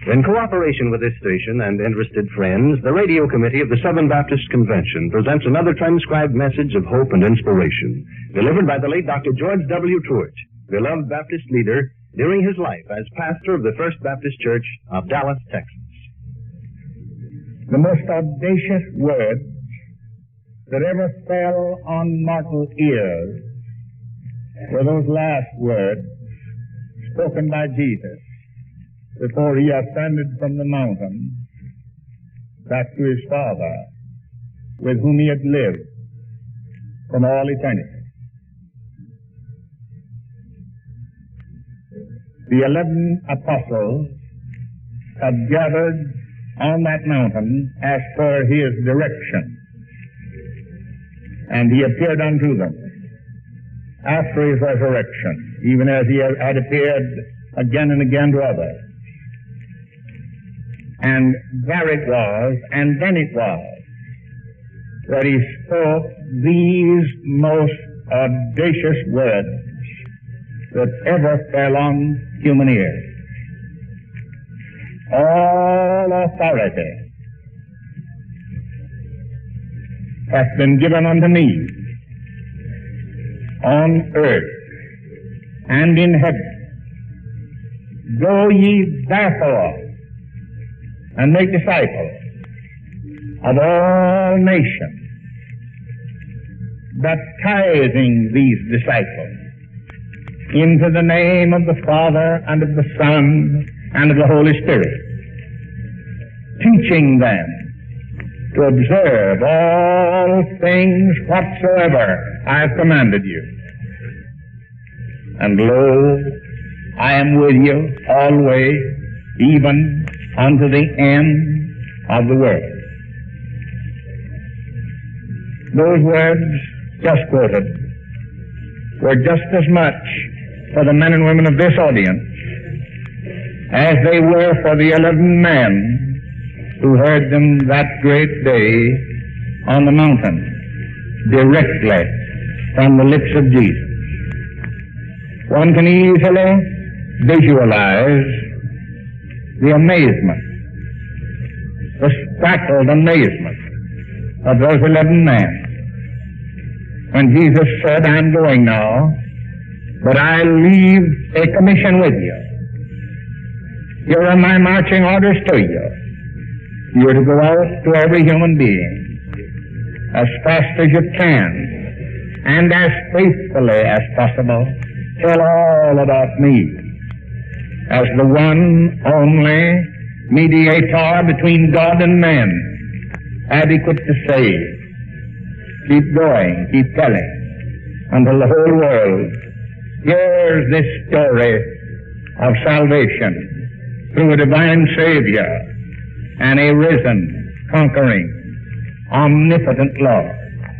In cooperation with this station and interested friends, the Radio Committee of the Southern Baptist Convention presents another transcribed message of hope and inspiration, delivered by the late Dr. George W. Truitt, beloved Baptist leader during his life as pastor of the First Baptist Church of Dallas, Texas. The most audacious words that ever fell on mortal ears were those last words spoken by Jesus before he ascended from the mountain back to his Father, with whom he had lived from all eternity. The 11 apostles had gathered on that mountain as per his direction, and he appeared unto them after his resurrection, even as he had appeared again and again to others. And there it was, and then it was, that he spoke these most audacious words that ever fell on human ears. All authority hath been given unto me on earth and in heaven. Go ye therefore and make disciples of all nations, baptizing these disciples into the name of the Father and of the Son and of the Holy Spirit, teaching them to observe all things whatsoever I have commanded you. And lo, I am with you always, even unto the end of the world. Those words just quoted were just as much for the men and women of this audience as they were for the 11 men who heard them that great day on the mountain, directly from the lips of Jesus. One can easily visualize the amazement, the startled amazement of those 11 men when Jesus said, I'm going now, but I leave a commission with you. Here are my marching orders to you. You're to go out to every human being as fast as you can and as faithfully as possible. Tell all about me as the one only mediator between God and man, adequate to save. Keep going, keep telling, until the whole world hears this story of salvation through a divine Savior and a risen, conquering, omnipotent Lord.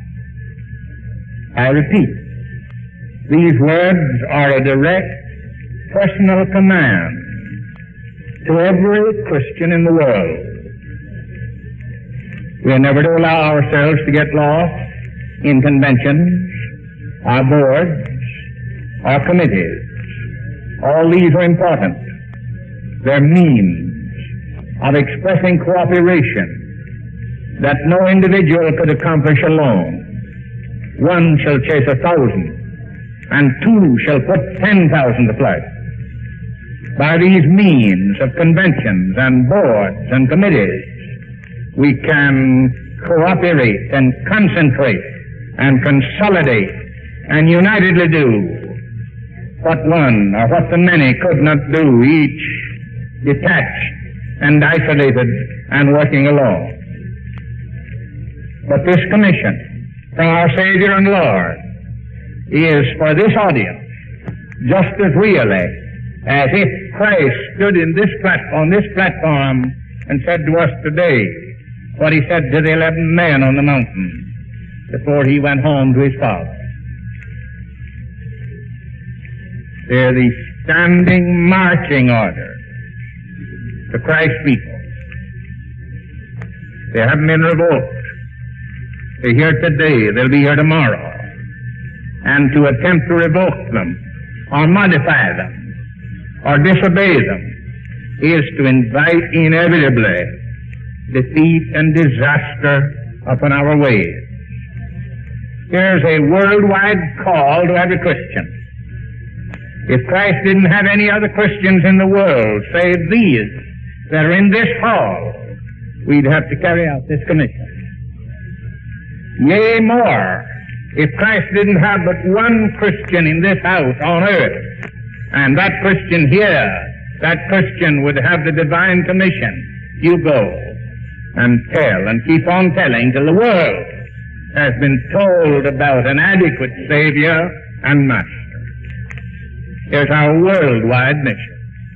I repeat, these words are a direct personal command to every Christian in the world. We are never to allow ourselves to get lost in conventions, our boards, our committees. All these are important. They're means of expressing cooperation that no individual could accomplish alone. One shall chase 1,000, and two shall put 10,000 to flight. By these means of conventions and boards and committees, we can cooperate and concentrate and consolidate and unitedly do what one or what the many could not do, each detached and isolated and working alone. But this commission from our Savior and Lord is for this audience just as really as if Christ stood on this platform and said to us today what he said to the 11 men on the mountain before he went home to his Father. They're the standing marching order to Christ's people. They haven't been revoked. They're here today. They'll be here tomorrow. And to attempt to revoke them or modify them or disobey them is to invite inevitably defeat and disaster upon our way. Here's a worldwide call to every Christian. If Christ didn't have any other Christians in the world save these that are in this hall, we'd have to carry out this commission. Yea, more, if Christ didn't have but one Christian in this house on earth, and that Christian here, that Christian would have the divine commission. You go and tell and keep on telling till the world has been told about an adequate Savior and Master. Here's our worldwide mission.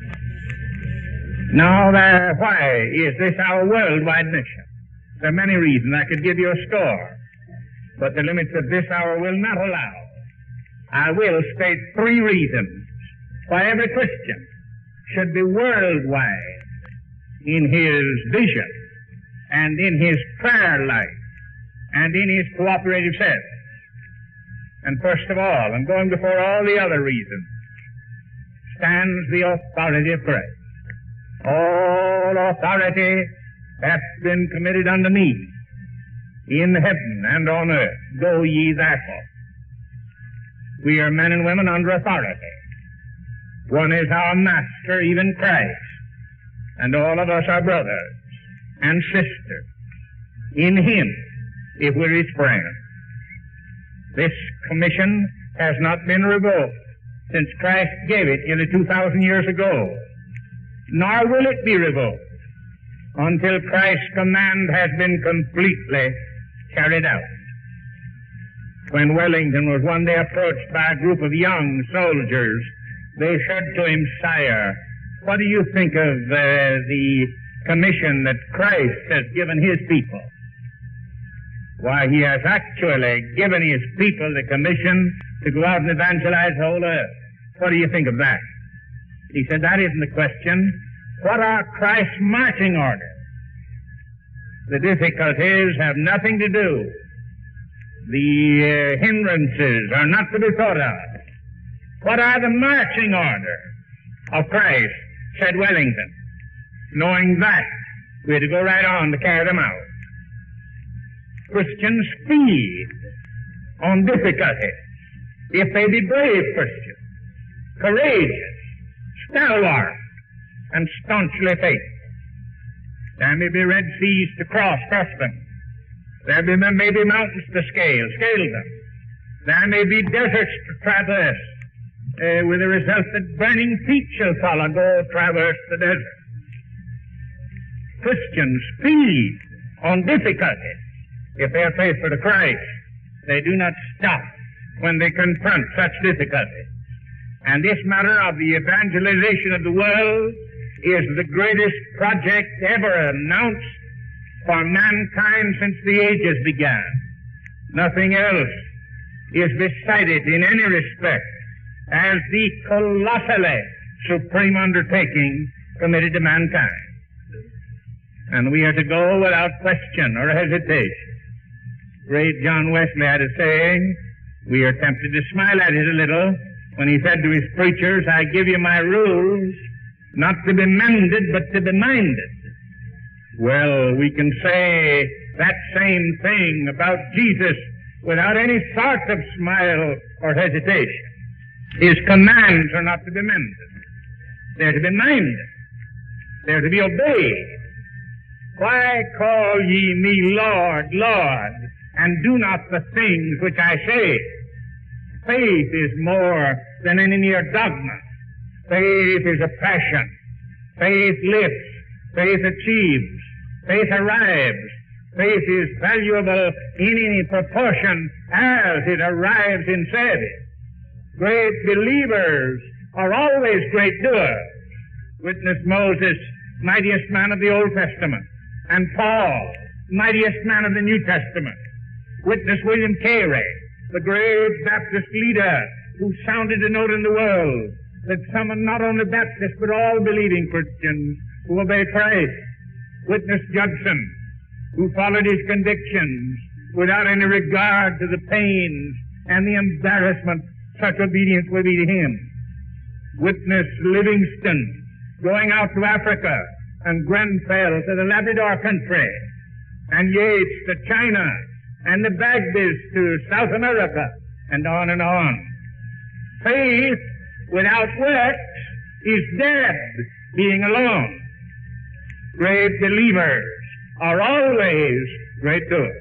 Now, why is this our worldwide mission? There are many reasons. I could give you a score, but the limits of this hour will not allow. I will state 3 reasons why every Christian should be worldwide in his vision and in his prayer life and in his cooperative service. And first of all, and going before all the other reasons, stands the authority of Christ. All authority hath been committed unto me in heaven and on earth. Go ye therefore. We are men and women under authority. One is our Master, even Christ, and all of us are brothers and sisters in Him, if we're His friends. This commission has not been revoked since Christ gave it nearly 2,000 years ago, nor will it be revoked until Christ's command has been completely carried out. When Wellington was one day approached by a group of young soldiers, they said to him, "Sire, what do you think of the commission that Christ has given His people?" Why, He has actually given His people the commission to go out and evangelize the whole earth. What do you think of that? He said, that isn't the question. What are Christ's marching orders? The difficulties have nothing to do. The hindrances are not to be thought of. What are the marching orders of Christ, said Wellington. Knowing that, we had to go right on to carry them out. Christians feed on difficulties if they be brave Christians, courageous, stalwart, and staunchly faithful. There may be red seas to cross them. There may be mountains to scale them. There may be deserts to traverse, with the result that burning feet shall follow, go traverse the desert. Christians feed on difficulties if they are faithful to Christ. They do not stop when they confront such difficulties. And this matter of the evangelization of the world is the greatest project ever announced for mankind since the ages began. Nothing else is beside it in any respect as the colossally supreme undertaking committed to mankind. And we are to go without question or hesitation. Great John Wesley had a saying, we are tempted to smile at it a little, when he said to his preachers, I give you my rules, not to be mended, but to be minded. Well, we can say that same thing about Jesus without any sort of smile or hesitation. His commands are not to be mended. They're to be minded. They're to be obeyed. Why call ye me Lord, Lord, and do not the things which I say? Faith is more than any mere dogma. Faith is a passion. Faith lifts. Faith achieves. Faith arrives. Faith is valuable in any proportion as it arrives in service. Great believers are always great doers. Witness Moses, mightiest man of the Old Testament, and Paul, mightiest man of the New Testament. Witness William Carey, the great Baptist leader who sounded a note in the world that summoned not only Baptists but all believing Christians who obey Christ. Witness Judson, who followed his convictions without any regard to the pains and the embarrassment such obedience will be to him. Witness Livingston, going out to Africa, and Grenfell to the Labrador country, and Yates to China, and the Bagby's to South America, and on and on. Faith without works is dead, being alone. Great believers are always great doers.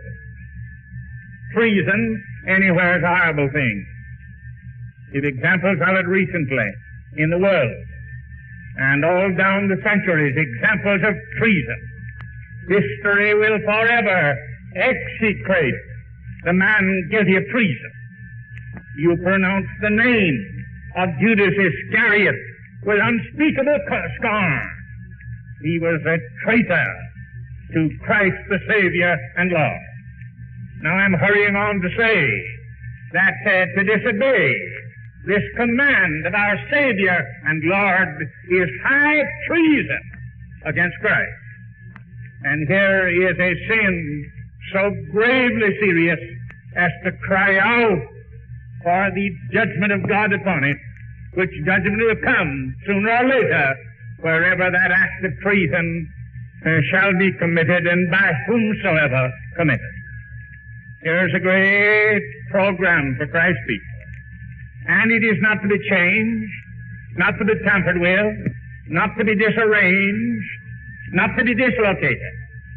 Treason anywhere is a horrible thing. Give examples of it recently in the world, and all down the centuries, examples of treason. History will forever execrate the man guilty of treason. You pronounce the name of Judas Iscariot with unspeakable scorn. He was a traitor to Christ the Savior and Lord. Now I'm hurrying on to say that to disobey this command of our Savior and Lord is high treason against Christ. And here is a sin so gravely serious as to cry out for the judgment of God upon it, which judgment will come sooner or later wherever that act of treason shall be committed and by whomsoever committed. Here's a great program for Christ's people. And it is not to be changed, not to be tampered with, not to be disarranged, not to be dislocated.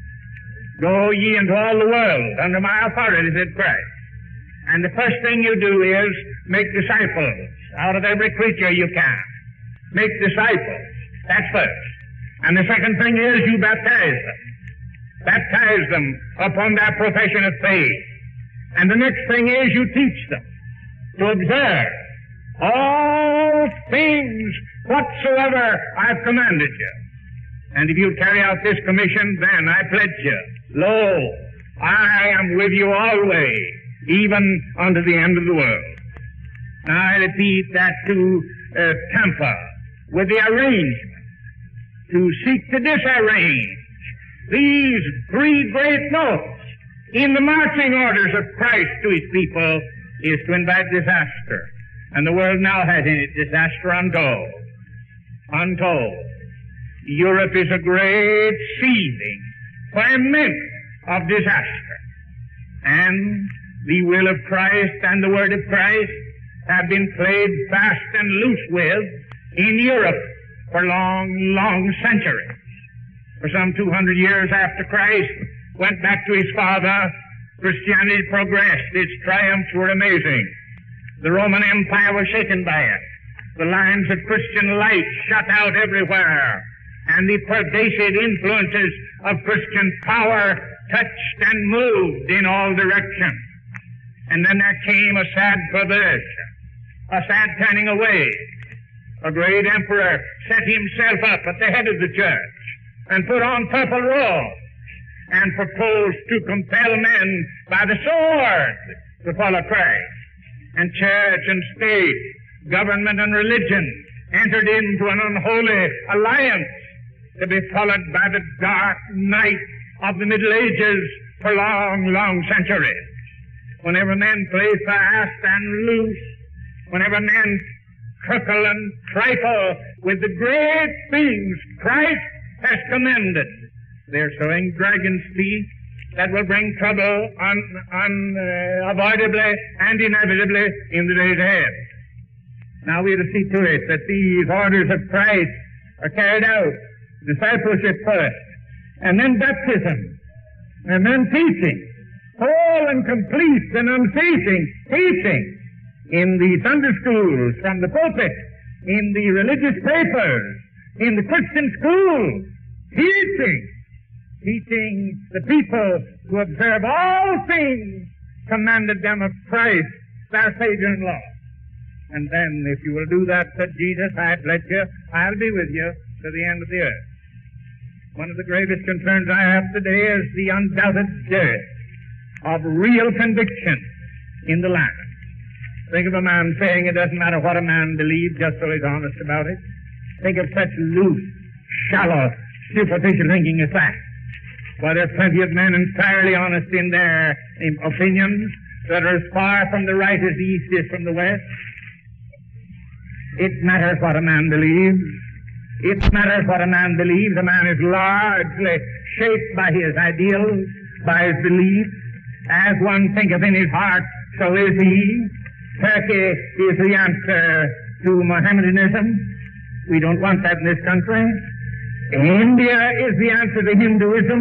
Go ye into all the world under my authority, said Christ. And the first thing you do is make disciples out of every creature you can. Make disciples. That's first. And the second thing is you baptize them. Baptize them upon their profession of faith. And the next thing is you teach them to observe all things whatsoever I've commanded you. And if you carry out this commission, then I pledge you, lo, I am with you always, even unto the end of the world. Now I repeat that to tamper with the arrangement, to seek to disarrange these three great notes in the marching orders of Christ to his people is to invite disaster. And the world now has in it disaster untold. Untold. Europe is a great seething ferment of disaster. And the will of Christ and the word of Christ have been played fast and loose with in Europe for long, long centuries. For some 200 years after Christ went back to his Father, Christianity progressed. Its triumphs were amazing. The Roman Empire was shaken by it. The lines of Christian light shot out everywhere, and the pervasive influences of Christian power touched and moved in all directions. And then there came a sad perversion, a sad turning away. A great emperor set himself up at the head of the church and put on purple robes and proposed to compel men by the sword to follow Christ. And church and state, government and religion entered into an unholy alliance to be followed by the dark night of the Middle Ages for long, long centuries. Whenever men play fast and loose, whenever men truckle and trifle with the great things Christ has commended, they're sowing dragon's teeth that will bring trouble unavoidably and inevitably in the days ahead. Now we have to see to it that these orders of Christ are carried out. Discipleship first, and then baptism, and then teaching. Whole and complete and unceasing teaching in the Sunday schools, from the pulpit, in the religious papers, in the Christian schools. Teaching the people to observe all things commanded them of Christ, their Savior and Lord. And then, if you will do that, said Jesus, I pledge you, I'll be with you to the end of the earth. One of the gravest concerns I have today is the undoubted dearth of real conviction in the land. Think of a man saying it doesn't matter what a man believes, just so he's honest about it. Think of such loose, shallow, superficial thinking as that. Why, there are plenty of men entirely honest in their opinions that are as far from the right as the east is from the west. It matters what a man believes. It matters what a man believes. A man is largely shaped by his ideals, by his beliefs. As one thinketh in his heart, so is he. Turkey is the answer to Mohammedanism. We don't want that in this country. India is the answer to Hinduism.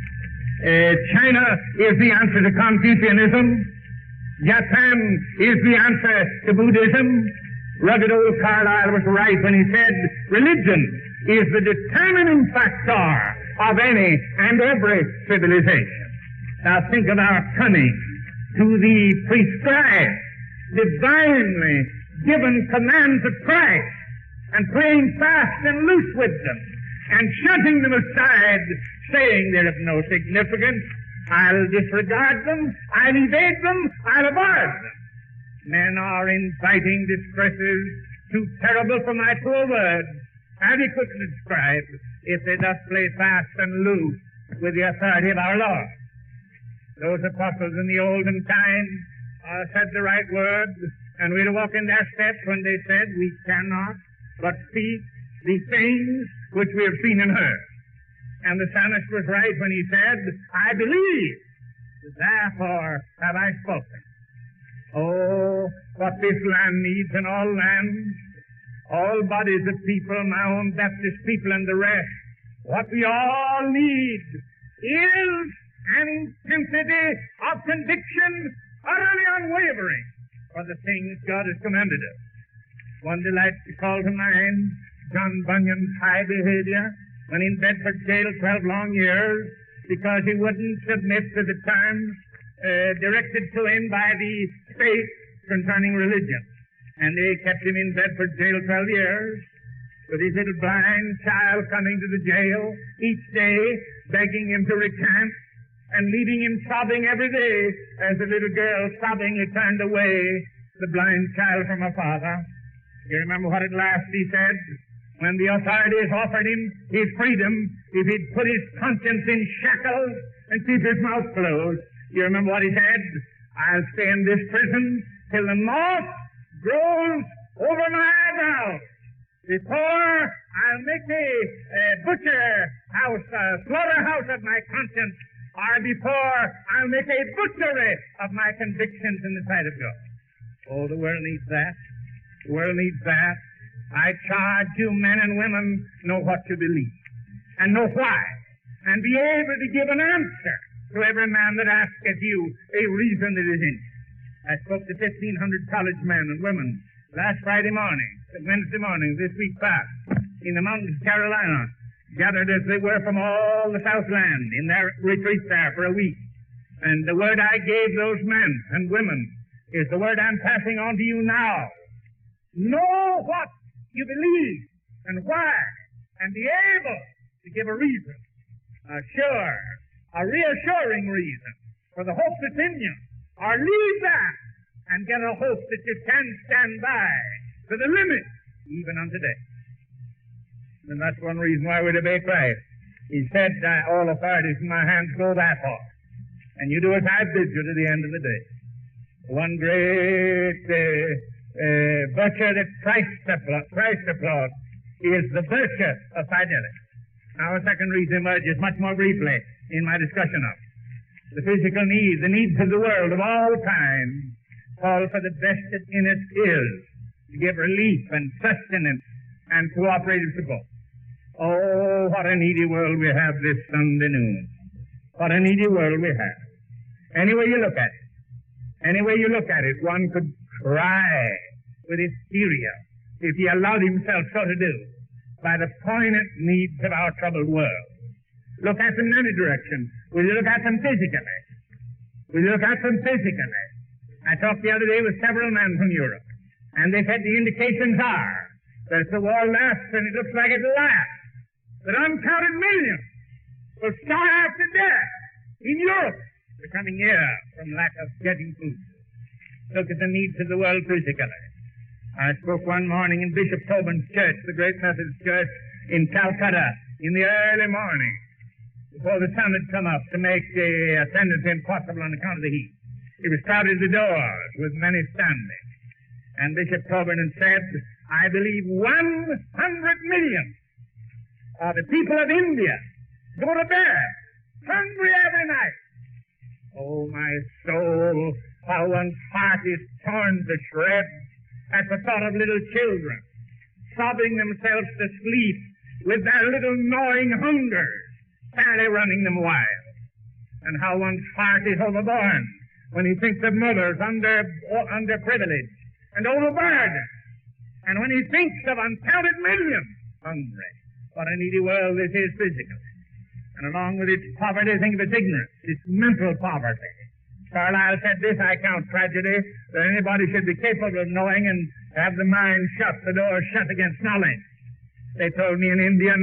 China is the answer to Confucianism. Japan is the answer to Buddhism. Rugged old Carlyle was right when he said, religion is the determining factor of any and every civilization. Now think of our coming to the prescribed, divinely given commands of Christ and playing fast and loose with them and shutting them aside, saying they're of no significance. I'll disregard them, I'll evade them, I'll avoid them. Men are inviting distresses too terrible for my poor words, adequate to describe, if they thus play fast and loose with the authority of our Lord. Those apostles in the olden time said the right words, and we'll walk in their steps when they said, we cannot but speak the things which we have seen and heard. And the psalmist was right when he said, I believe, therefore have I spoken. Oh, what this land needs and all lands, all bodies of people, my own Baptist people and the rest, what we all need is an intensity of conviction utterly unwavering for the things God has commanded us. One delights to call to mind John Bunyan's high behavior when in Bedford jail 12 long years because he wouldn't submit to the terms directed to him by the state concerning religion. And they kept him in Bedford jail 12 years with his little blind child coming to the jail each day, begging him to recant and leaving him sobbing every day. As the little girl sobbing, he turned away the blind child from her father. You remember what at last he said? When the authorities offered him his freedom, if he'd put his conscience in shackles and keep his mouth closed, you remember what he said? I'll stay in this prison till the moth grows over my eyebrows before I'll make a butcher house, a slaughterhouse of my conscience, or before I'll make a butchery of my convictions in the sight of God. Oh, the world needs that. The world needs that. I charge you, men and women, know what to believe and know why, and be able to give an answer to every man that asketh you a reason that is in you. I spoke to 1,500 college men and women last Friday morning, Wednesday morning, this week past, in the mountains of Carolina, gathered as they were from all the Southland in their retreat there for a week. And the word I gave those men and women is the word I'm passing on to you now. Know what you believe and why, and be able to give a reason, a reassuring reason for the hope that's in you, or leave that and get a hope that you can stand by to the limit, even unto death. And that's one reason why we debate Christ. He said, all authorities in my hands, go therefore, and you do as I bid you to the end of the day. One great virtue that Christ applauds is the virtue of fidelity. Now, a second reason emerges much more briefly in my discussion of the physical needs, the needs of the world of all time, call for the best that in it is to give relief and sustenance and cooperative support. Oh, what a needy world we have this Sunday noon. What a needy world we have. Any way you look at it, one could cry with hysteria if he allowed himself so to do by the poignant needs of our troubled world. Look at them in any direction. Will you look at them physically? I talked the other day with several men from Europe, and they said the indications are that if the war lasts, and it looks like it'll last, that uncounted millions will starve to death in Europe the coming year from lack of getting food. Look at the needs of the world physically. I spoke one morning in Bishop Tobin's church, the great Methodist church in Calcutta, in the early morning, before the sun had come up to make the attendance impossible on account of the heat. It was crowded the doors with many standing. And Bishop Tobin said, I believe 100 million The people of India go to bed hungry every night. Oh, my soul, how one's heart is torn to shreds at the thought of little children sobbing themselves to sleep with their little gnawing hungers fairly running them wild. And how one's heart is overborne when he thinks of mothers underprivileged and overburdened. And when he thinks of uncounted millions hungry. What a needy world this is physically. And along with its poverty, think of its ignorance, its mental poverty. Carlyle said this, I count tragedy, that anybody should be capable of knowing and have the mind shut, the door shut against knowledge. They told me in India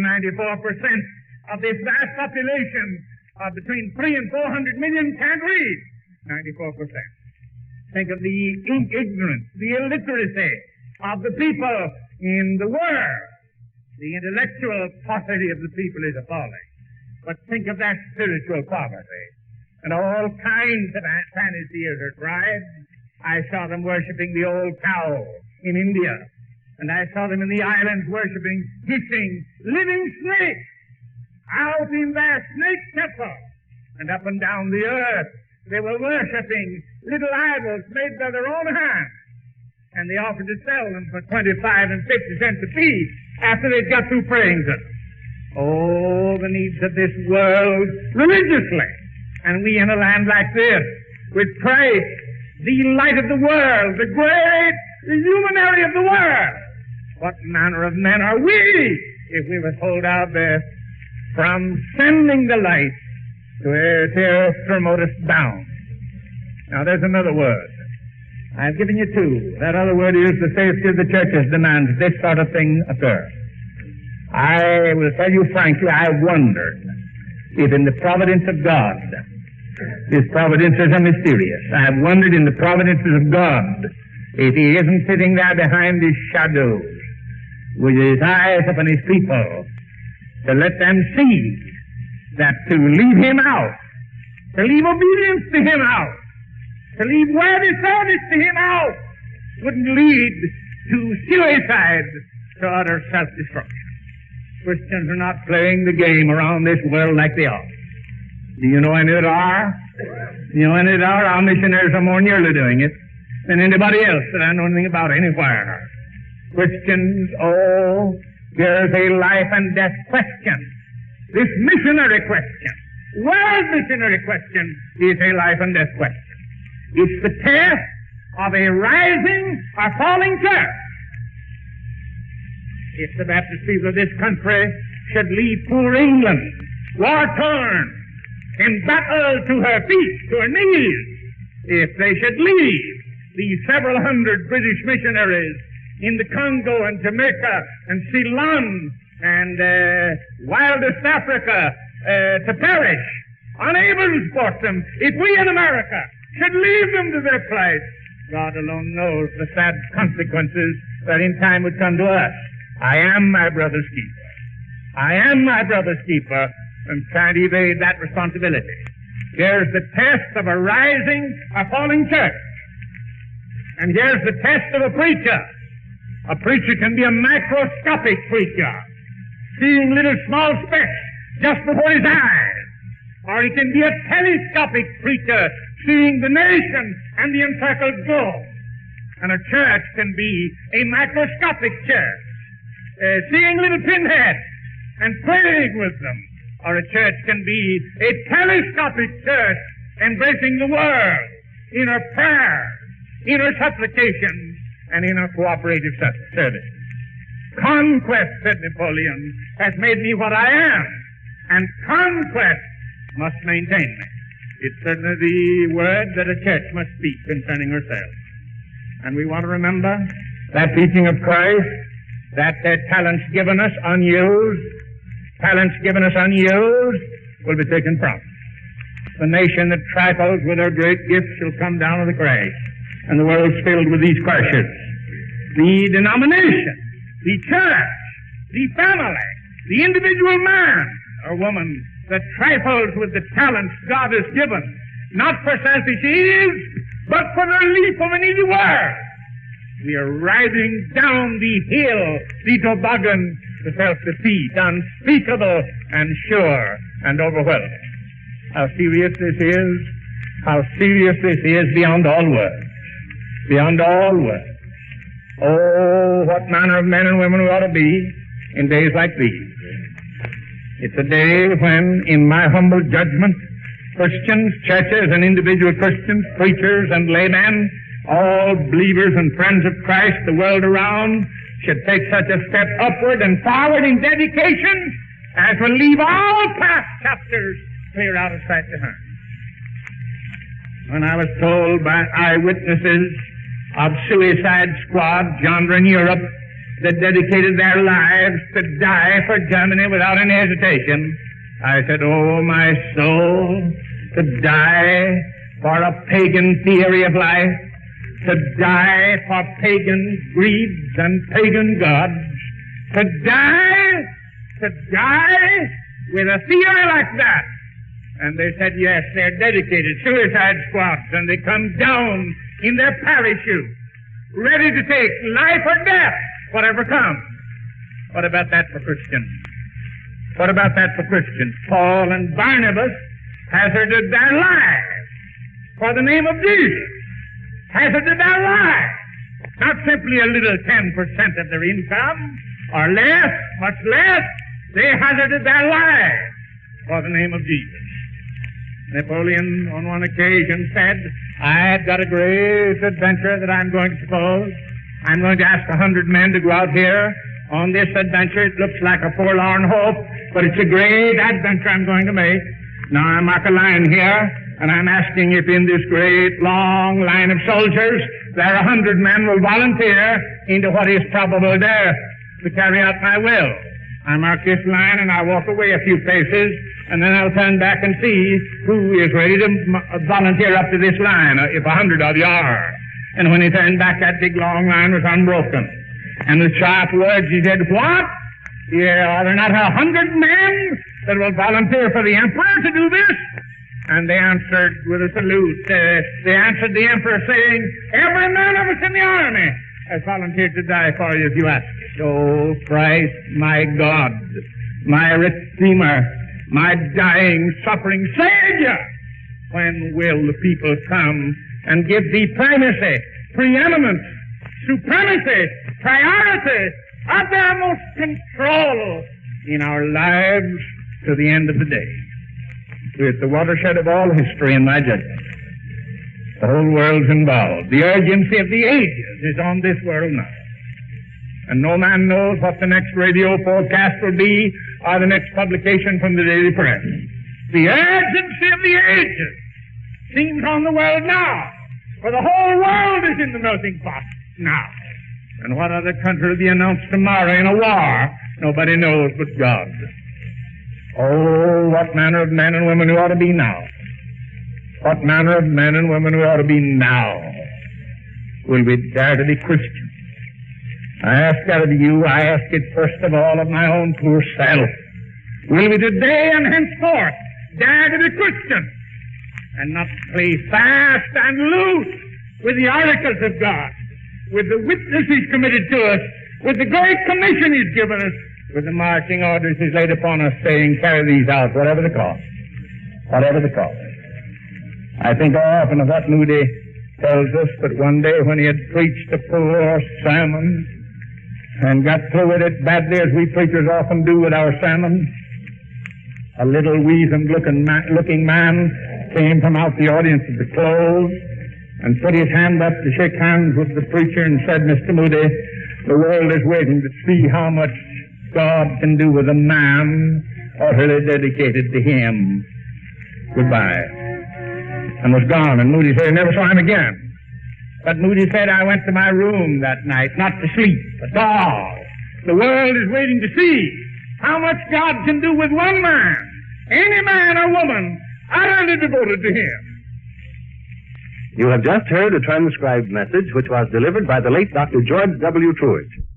94% of this vast population of between 3 and 400 million can't read. 94%. Think of the ignorance, the illiteracy of the people in the world. The intellectual paucity of the people is appalling. But think of their spiritual poverty. And all kinds of panacea are tried. I saw them worshiping the old cow in India. And I saw them in the islands worshiping hissing living snakes out in their snake temple. And up and down the earth they were worshiping little idols made by their own hands. And they offered to sell them for 25 and 50 cents a piece after they'd got through praying them. Oh, the needs of this world religiously. And we in a land like this, with Christ, the light of the world, the great luminary of the world, what manner of men are we if we withhold our best from sending the light to its remotest bound? Now, there's another word. I've given you two. That other word is the safety of the churches demands this sort of thing occur. I will tell you frankly, I wondered if in the providence of God, His providences are mysterious. I have wondered in the providences of God if He isn't sitting there behind His shadows with His eyes upon His people to let them see that to leave Him out, to leave obedience to Him out, to leave worthy service to Him out wouldn't lead to suicide, to utter self-destruction. Christians are not playing the game around this world like they ought. Do you know any that are? Do you know any that are? Our missionaries are more nearly doing it than anybody else that I know anything about anywhere. Christians, oh, there's a life and death question. This missionary question, world missionary question, is a life and death question. It's the test of a rising or falling church. If the Baptist people of this country should leave poor England, war-torn, embattled to her feet, to her knees, if they should leave these several hundred British missionaries in the Congo and Jamaica and Ceylon and wildest Africa to perish, unable to support them, if we in America should leave them to their plight, God alone knows the sad consequences that in time would come to us. I am my brother's keeper. I am my brother's keeper and can't evade that responsibility. Here's the test of a rising or falling church. And here's the test of a preacher. A preacher can be a microscopic preacher, seeing little small specks just before his eyes. Or he can be a telescopic preacher, seeing the nation and the encircled globe. And a church can be a microscopic church, seeing little pinheads and praying with them. Or a church can be a telescopic church, embracing the world in her prayer, in her supplications, and in her cooperative service. Conquest, said Napoleon, has made me what I am, and conquest must maintain me. It's certainly the word that a church must speak concerning herself. And we want to remember that teaching of Christ, that talents given us unused, will be taken from us. The nation that trifles with her great gifts shall come down with a crash, and the world's filled with these crashes. The denomination, the church, the family, the individual man or woman that trifles with the talents God has given, not for selfish ease, but for the relief of an easy world. We are riding down the hill, the toboggan, to self-defeat, unspeakable and sure and overwhelming. How serious this is, how serious this is beyond all words. Beyond all words. Oh, what manner of men and women we ought to be in days like these. It's a day when, in my humble judgment, Christians, churches, and individual Christians, preachers and laymen, all believers and friends of Christ the world around, should take such a step upward and forward in dedication as will leave all past chapters clear out of sight behind. When I was told by eyewitnesses of suicide squads yonder in Europe that dedicated their lives to die for Germany without any hesitation, I said, oh, my soul, to die for a pagan theory of life, to die for pagan creeds and pagan gods, to die with a theory like that. And they said, yes, they're dedicated suicide squads, and they come down in their parachute, ready to take life or death, whatever comes. What about that for Christians? What about that for Christians? Paul and Barnabas hazarded their lives for the name of Jesus. Hazarded their lives. Not simply a little 10% of their income, or less, much less. They hazarded their lives for the name of Jesus. Napoleon, on one occasion, said, I've got a great adventure that I'm going to propose. I'm going to ask 100 men to go out here on this adventure. It looks like a forlorn hope, but it's a great adventure I'm going to make. Now I mark a line here, and I'm asking if in this great long line of soldiers, there 100 men will volunteer into what is probable death to carry out my will. I mark this line and I walk away a few paces, and then I'll turn back and see who is ready to volunteer up to this line, if 100 of you are. And when he turned back, that big long line was unbroken. And with sharp words he said, what? Are there not 100 men that will volunteer for the emperor to do this? And they answered with a salute. They answered the emperor saying, every man of us in the army has volunteered to die for you if you ask it. Oh, Christ, my God, my Redeemer, my dying, suffering Savior, when will the people come and give thee primacy, preeminence, supremacy, priority, uttermost control in our lives to the end of the day? It's the watershed of all history in my judgment. The whole world's involved. The urgency of the ages is on this world now. And no man knows what the next radio forecast will be or the next publication from the daily press. The urgency of the ages seems on the world now, for the whole world is in the melting pot now. And what other country will be announced tomorrow in a war, nobody knows but God. Oh, what manner of men and women we ought to be now. What manner of men and women we ought to be now. Will we dare to be Christians? I ask that of you. I ask it first of all of my own poor self. Will we today and henceforth dare to be Christians and not play fast and loose with the articles of God, with the witness He's committed to us, with the great commission He's given us, with the marching orders He's laid upon us, saying, carry these out, whatever the cost. Whatever the cost. I think often of what Moody tells us, but one day when he had preached a poor sermon and got through with it badly, as we preachers often do with our sermons, a little weazened looking man came from out the audience at the close and put his hand up to shake hands with the preacher and said, Mr. Moody, the world is waiting to see how much God can do with a man utterly dedicated to Him. Goodbye. And was gone. And Moody said, I never saw him again. But Moody said, I went to my room that night, not to sleep, but all. The world is waiting to see how much God can do with one man, any man or woman, utterly devoted to Him. You have just heard a transcribed message which was delivered by the late Dr. George W. Truitt.